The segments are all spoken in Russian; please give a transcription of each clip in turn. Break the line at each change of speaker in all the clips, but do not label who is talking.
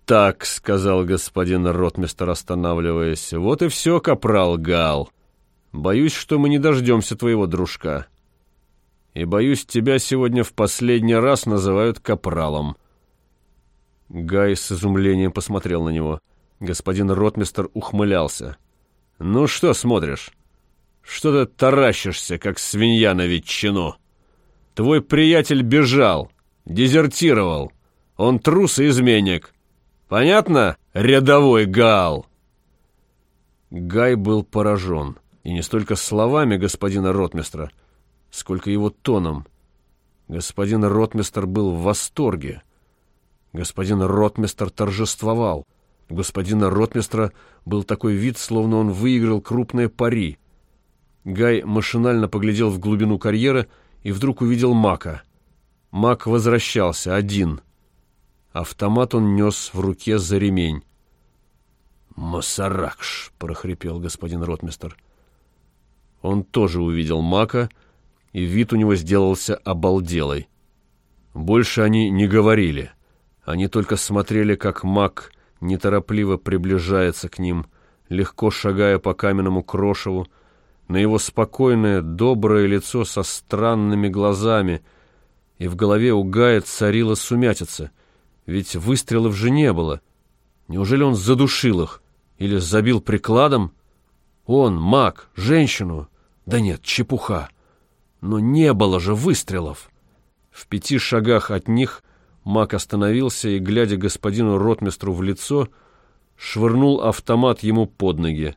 так», — сказал господин ротмистр, останавливаясь. «Вот и все, капрал Гал. Боюсь, что мы не дождемся твоего дружка. И, боюсь, тебя сегодня в последний раз называют капралом». Гай с изумлением посмотрел на него. Господин ротмистр ухмылялся. «Ну что смотришь? Что ты таращишься, как свинья на ветчину? Твой приятель бежал, дезертировал. Он трус и изменник. Понятно, рядовой Гал?» Гай был поражен. И не столько словами господина ротмистра, сколько его тоном. Господин ротмистр был в восторге. Господин ротмистр торжествовал. У господина ротмистра был такой вид, словно он выиграл крупное пари. Гай машинально поглядел в глубину карьера и вдруг увидел Мака. Мак возвращался один. Автомат он нес в руке за ремень. «Масаракш!» — прохрипел господин ротмистр. Он тоже увидел Мака, и вид у него сделался обалделый. Больше они не говорили. Они только смотрели, как Мак неторопливо приближается к ним, легко шагая по каменному крошеву, на его спокойное, доброе лицо со странными глазами, и в голове у Гая царила сумятица, ведь выстрелов же не было. Неужели он задушил их или забил прикладом? Он, Мак, женщину? Да нет, чепуха. Но не было же выстрелов. В 5 шагах от них Мак остановился и, глядя господину ротмистру в лицо, швырнул автомат ему под ноги.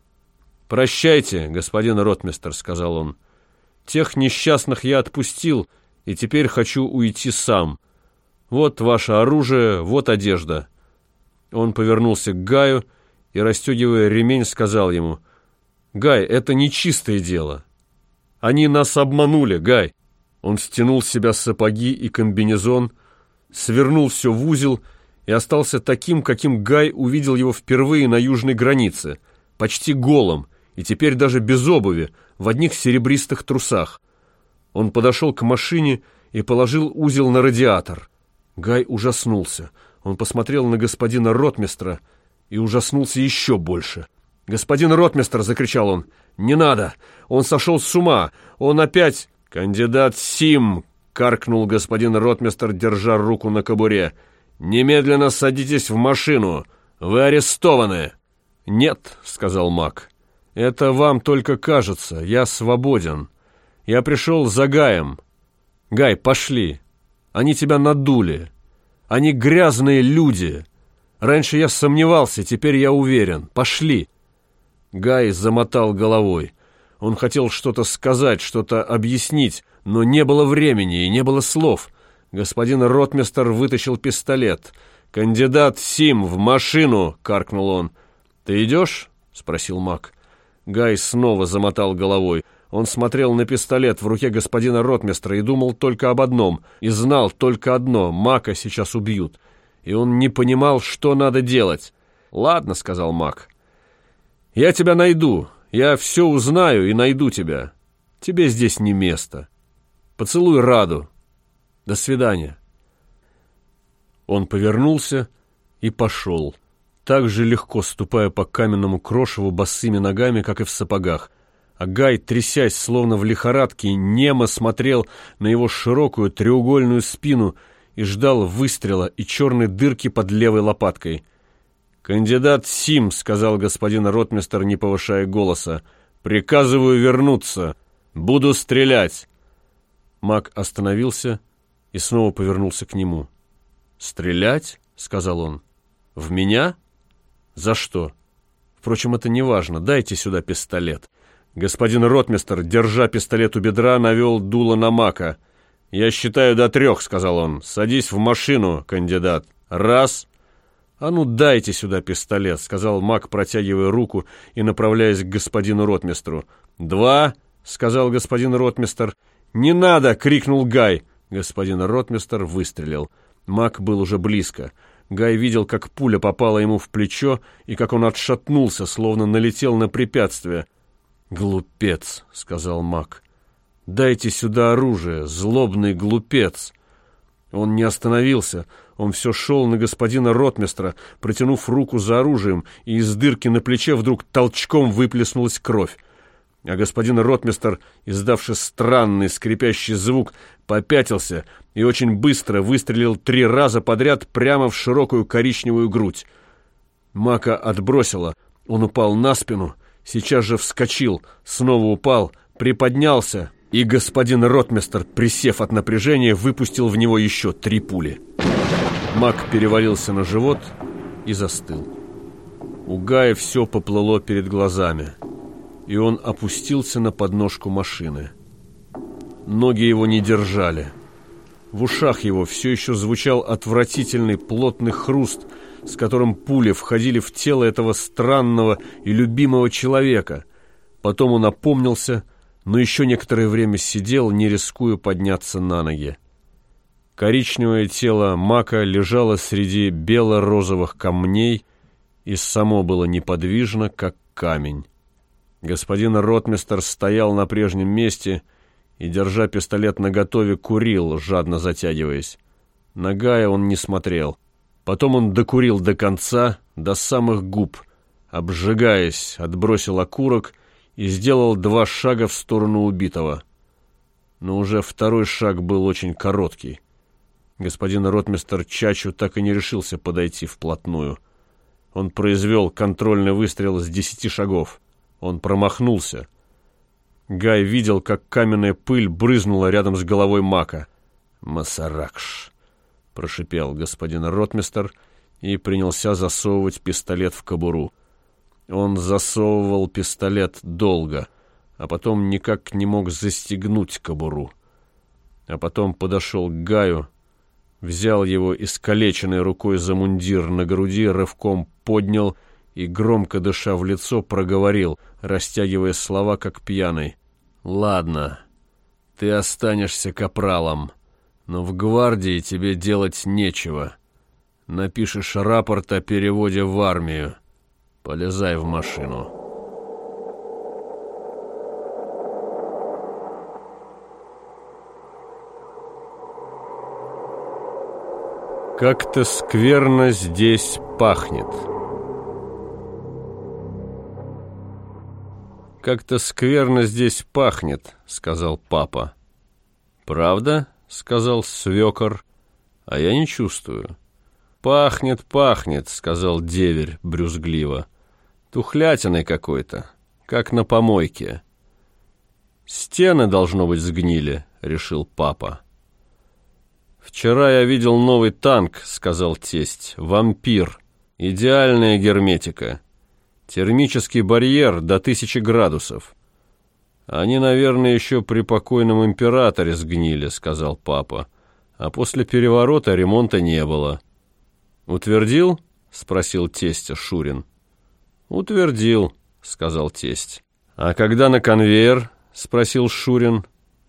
«Прощайте, господин ротмистр», — сказал он. «Тех несчастных я отпустил, и теперь хочу уйти сам. Вот ваше оружие, вот одежда». Он повернулся к Гаю и, расстегивая ремень, сказал ему: «Гай, это нечистое дело. Они нас обманули, Гай». Он стянул с себя сапоги и комбинезон, свернул все в узел и остался таким, каким Гай увидел его впервые на южной границе, почти голым, и теперь даже без обуви, в одних серебристых трусах. Он подошел к машине и положил узел на радиатор. Гай ужаснулся. Он посмотрел на господина ротмистра и ужаснулся еще больше. «Господин ротмистр!» — закричал он. «Не надо! Он сошел с ума! Он опять...» «Кандидат Сим!» — каркнул господин ротмистр, держа руку на кобуре. «Немедленно садитесь в машину! Вы арестованы!» «Нет!» — сказал Мак. «Это вам только кажется. Я свободен. Я пришел за Гаем. Гай, пошли! Они тебя надули. Они грязные люди. Раньше я сомневался, теперь я уверен. Пошли!» Гай замотал головой. Он хотел что-то сказать, что-то объяснить, но не было времени и не было слов. Господин ротмистр вытащил пистолет. «Кандидат Сим, в машину!» — каркнул он. «Ты идешь?» — спросил Мак. Гай снова замотал головой. Он смотрел на пистолет в руке господина ротмистра и думал только об одном, и знал только одно — Мака сейчас убьют. И он не понимал, что надо делать. «Ладно», — сказал Мак. «Я тебя найду. Я все узнаю и найду тебя. Тебе здесь не место. Поцелуй Раду. До свидания». Он повернулся и пошел, так же легко ступая по каменному крошеву босыми ногами, как и в сапогах. А Гай, трясясь, словно в лихорадке, немо смотрел на его широкую треугольную спину и ждал выстрела и черной дырки под левой лопаткой. «Кандидат Сим», — сказал господин ротмистр, не повышая голоса, — «приказываю вернуться. Буду стрелять». Мак остановился и снова повернулся к нему. «Стрелять?» — сказал он. «В меня? За что? Впрочем, это не важно. Дайте сюда пистолет». Господин ротмистр, держа пистолет у бедра, навел дуло на Мака. «Я считаю до 3», — сказал он. «Садись в машину, кандидат. 1». «А ну дайте сюда пистолет», — сказал Мак, протягивая руку и направляясь к господину ротмистру. 2, — сказал господин ротмистр. «Не надо!» — крикнул Гай. Господин ротмистр выстрелил. Мак был уже близко. Гай видел, как пуля попала ему в плечо и как он отшатнулся, словно налетел на препятствие. «Глупец», — сказал Мак. «Дайте сюда оружие, злобный глупец». Он не остановился. Он все шел на господина ротмистра, протянув руку за оружием, и из дырки на плече вдруг толчком выплеснулась кровь. А господин ротмистр, издавший странный скрипящий звук, попятился и очень быстро выстрелил 3 раза подряд прямо в широкую коричневую грудь. Мака отбросило, он упал на спину, сейчас же вскочил, снова упал, приподнялся, и господин ротмистр, присев от напряжения, выпустил в него еще 3 пули. Мак перевалился на живот и застыл. У Гая все поплыло перед глазами, и он опустился на подножку машины. Ноги его не держали. В ушах его все еще звучал отвратительный плотный хруст, с которым пули входили в тело этого странного и любимого человека. Потом он опомнился, но еще некоторое время сидел, не рискуя подняться на ноги. Коричневое тело Мака лежало среди бело-розовых камней, и само было неподвижно, как камень. Господин ротмистр стоял на прежнем месте и, держа пистолет наготове, курил, жадно затягиваясь. На Гая он не смотрел. Потом он докурил до конца, до самых губ, обжигаясь, отбросил окурок и сделал 2 шага в сторону убитого. Но уже второй шаг был очень короткий. Господин ротмистр Чачу так и не решился подойти вплотную. Он произвел контрольный выстрел с 10 шагов. Он промахнулся. Гай видел, как каменная пыль брызнула рядом с головой Мака. «Масаракш!» — прошипел господин ротмистр и принялся засовывать пистолет в кобуру. Он засовывал пистолет долго, а потом никак не мог застегнуть кобуру. А потом подошел к Гаю, взял его искалеченной рукой за мундир на груди, рывком поднял и, громко дыша в лицо, проговорил, растягивая слова, как пьяный. «Ладно, ты останешься капралом, но в гвардии тебе делать нечего. Напишешь рапорт о переводе в армию. Полезай в машину». Как-то скверно здесь пахнет. «Как-то скверно здесь пахнет», — сказал папа. «Правда?» — сказал свекор. «А я не чувствую». «Пахнет, пахнет», — сказал деверь брюзгливо. «Тухлятиной какой-то, как на помойке». «Стены, должно быть, сгнили», — решил папа. «Вчера я видел новый танк», — сказал тесть. «Вампир. Идеальная герметика. Термический барьер до 1000 градусов. Они, наверное, еще при покойном императоре сгнили», — сказал папа. «А после переворота ремонта не было». «Утвердил?» — спросил тестя Шурин. «Утвердил», — сказал тесть. «А когда на конвейер?» — спросил Шурин.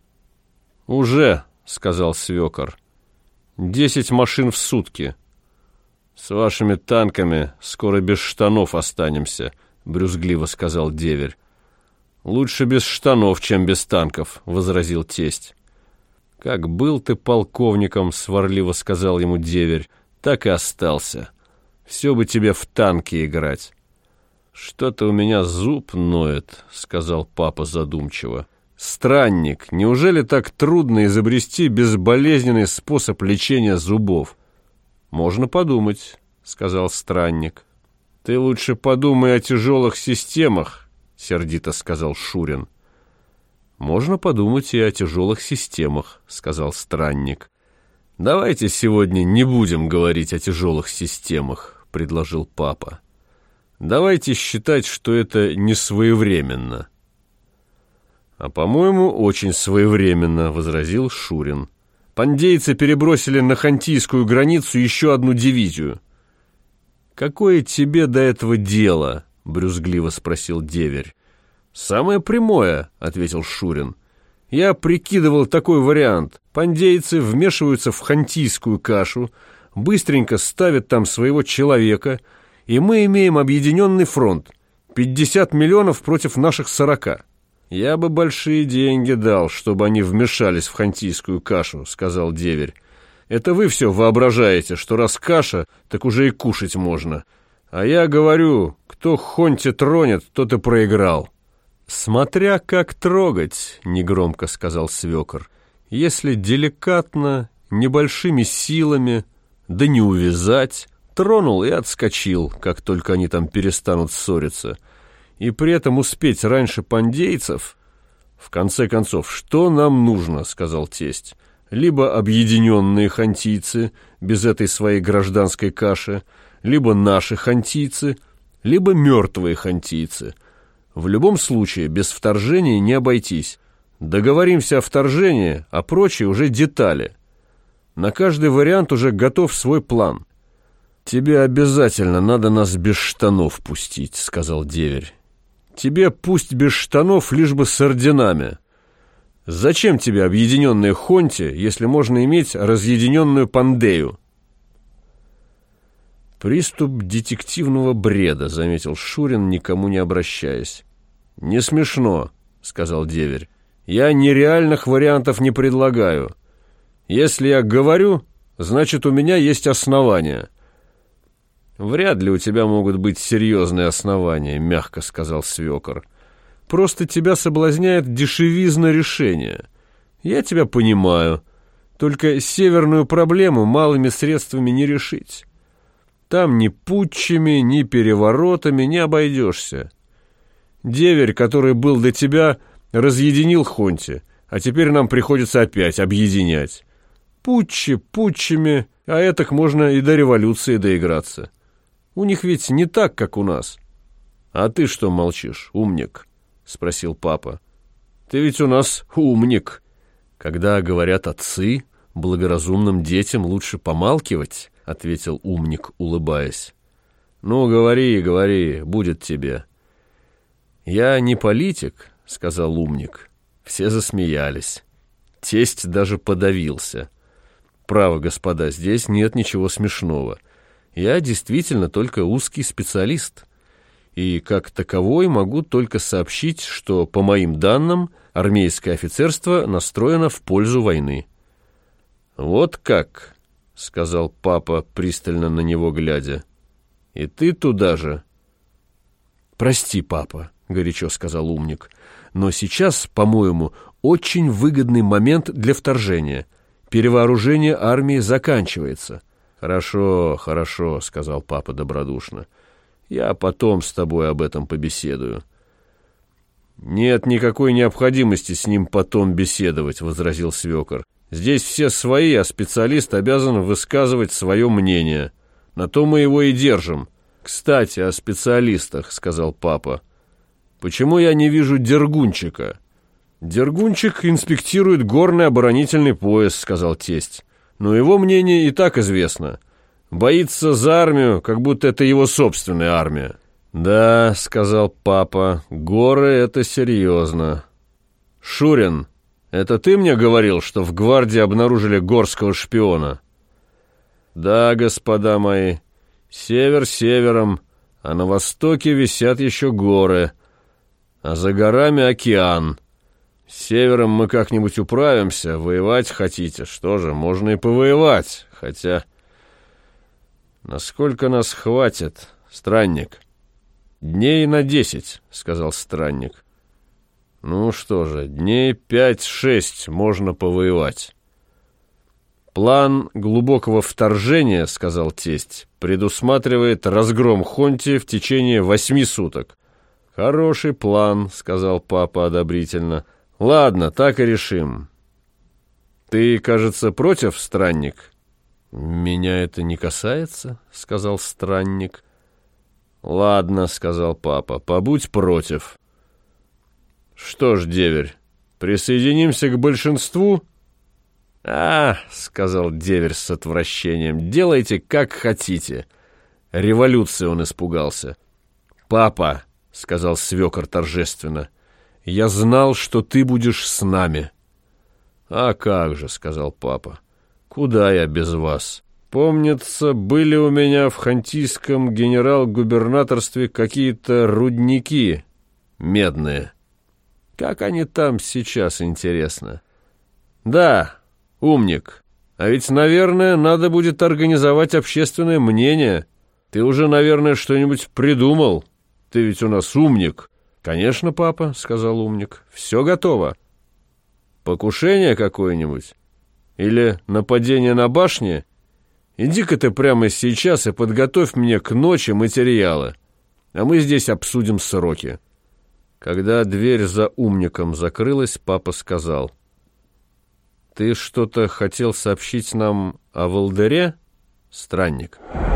«Уже», — сказал свекор. 10 машин в сутки. С вашими танками скоро без штанов останемся, брюзгливо сказал деверь. Лучше без штанов, чем без танков, возразил тесть. Как был ты полковником, сварливо сказал ему деверь, так и остался. Все бы тебе в танки играть. Что-то у меня зуб ноет, сказал папа задумчиво. «Странник, неужели так трудно изобрести безболезненный способ лечения зубов?» «Можно подумать», — сказал странник. «Ты лучше подумай о тяжелых системах», — сердито сказал Шурин. «Можно подумать и о тяжелых системах», — сказал странник. «Давайте сегодня не будем говорить о тяжелых системах», — предложил папа. «Давайте считать, что это не своевременно». «А, по-моему, очень своевременно», — возразил Шурин. «Пандейцы перебросили на хантийскую границу еще одну дивизию». «Какое тебе до этого дело?» — брюзгливо спросил деверь. «Самое прямое», — ответил Шурин. «Я прикидывал такой вариант. Пандейцы вмешиваются в хантийскую кашу, быстренько ставят там своего человека, и мы имеем объединенный фронт. 50 миллионов против наших 40. «Я бы большие деньги дал, чтобы они вмешались в хантийскую кашу», — сказал деверь. Это вы все воображаете, что раз каша, так уже и кушать можно. А я говорю, кто Хонти тронет, тот и проиграл». «Смотря как трогать», — негромко сказал свекор. «Если деликатно, небольшими силами, да не увязать, тронул и отскочил, как только они там перестанут ссориться, и при этом успеть раньше пандейцев. В конце концов, что нам нужно?» — сказал тесть. «Либо объединенные хантийцы без этой своей гражданской каши, либо наши хантийцы, либо мертвые хантийцы. В любом случае, без вторжения не обойтись. Договоримся о вторжении, а прочие уже детали. На каждый вариант уже готов свой план». «Тебе обязательно надо нас без штанов пустить», — сказал деверь. «Тебе пусть без штанов, лишь бы с орденами. Зачем тебе объединенные хонти, если можно иметь разъединенную пандею?» «Приступ детективного бреда», — заметил Шурин, никому не обращаясь. «Не смешно», — сказал деверь. «Я нереальных вариантов не предлагаю. Если я говорю, значит, у меня есть основания». «Вряд ли у тебя могут быть серьезные основания», — мягко сказал свекор. «Просто тебя соблазняет дешевизна решения. Я тебя понимаю. Только северную проблему малыми средствами не решить. Там ни путчами, ни переворотами не обойдешься. Деверь, который был до тебя, разъединил хонти, а теперь нам приходится опять объединять. Путчи путчами, а этак можно и до революции доиграться. У них ведь не так, как у нас». «А ты что молчишь, умник?» — спросил папа. «Ты ведь у нас умник. Когда говорят отцы, благоразумным детям лучше помалкивать», — ответил умник, улыбаясь. «Ну, говори, говори, будет тебе». «Я не политик», — сказал умник. Все засмеялись. Тесть даже подавился. «Право, господа, здесь нет ничего смешного. Я действительно только узкий специалист. И как таковой могу только сообщить, что, по моим данным, армейское офицерство настроено в пользу войны». «Вот как», — сказал папа, пристально на него глядя. «И ты туда же?» «Прости, папа», — горячо сказал умник, «но сейчас, по-моему, очень выгодный момент для вторжения. Перевооружение армии заканчивается». «Хорошо, хорошо», — сказал папа добродушно. «Я потом с тобой об этом побеседую». «Нет никакой необходимости с ним потом беседовать», — возразил свекор. «Здесь все свои, а специалист обязан высказывать свое мнение. На то мы его и держим». «Кстати, о специалистах», — сказал папа. «Почему я не вижу Дергунчика?» «Дергунчик инспектирует горный оборонительный пояс», — сказал тесть. «Но его мнение и так известно. Боится за армию, как будто это его собственная армия». «Да», — сказал папа, — «горы — это серьезно». «Шурин, это ты мне говорил, что в гвардии обнаружили горского шпиона?» «Да, господа мои, север севером, а на востоке висят еще горы, а за горами океан. С севером мы как-нибудь управимся, воевать хотите, что же, можно и повоевать, хотя... Насколько нас хватит, странник?» «Дней на 10, — сказал странник. «Ну что же, дней 5-6 можно повоевать». «План глубокого вторжения, — сказал тесть, — предусматривает разгром хонти в течение 8 суток». «Хороший план, — сказал папа одобрительно. — Ладно, так и решим. Ты, кажется, против, странник?» «Меня это не касается, — сказал странник. «Ладно, — сказал папа, — побудь против». «Что ж, деверь, присоединимся к большинству?» «А, — сказал деверь с отвращением, — делайте, как хотите». Революции он испугался. «Папа, — сказал свекор торжественно, — я знал, что ты будешь с нами». «А как же, — сказал папа, — куда я без вас? Помнится, были у меня в хантийском генерал-губернаторстве какие-то рудники медные. Как они там сейчас, интересно?» «Да, умник, А ведь, наверное, надо будет организовать общественное мнение. Ты уже, наверное, что-нибудь придумал. Ты ведь у нас умник». «Конечно, папа», — сказал умник. «Все готово». «Покушение какое-нибудь? Или нападение на башне? Иди-ка ты прямо сейчас и подготовь мне к ночи материалы, а мы здесь обсудим сроки». Когда дверь за умником закрылась, папа сказал: «Ты что-то хотел сообщить нам о Волдыре, странник?»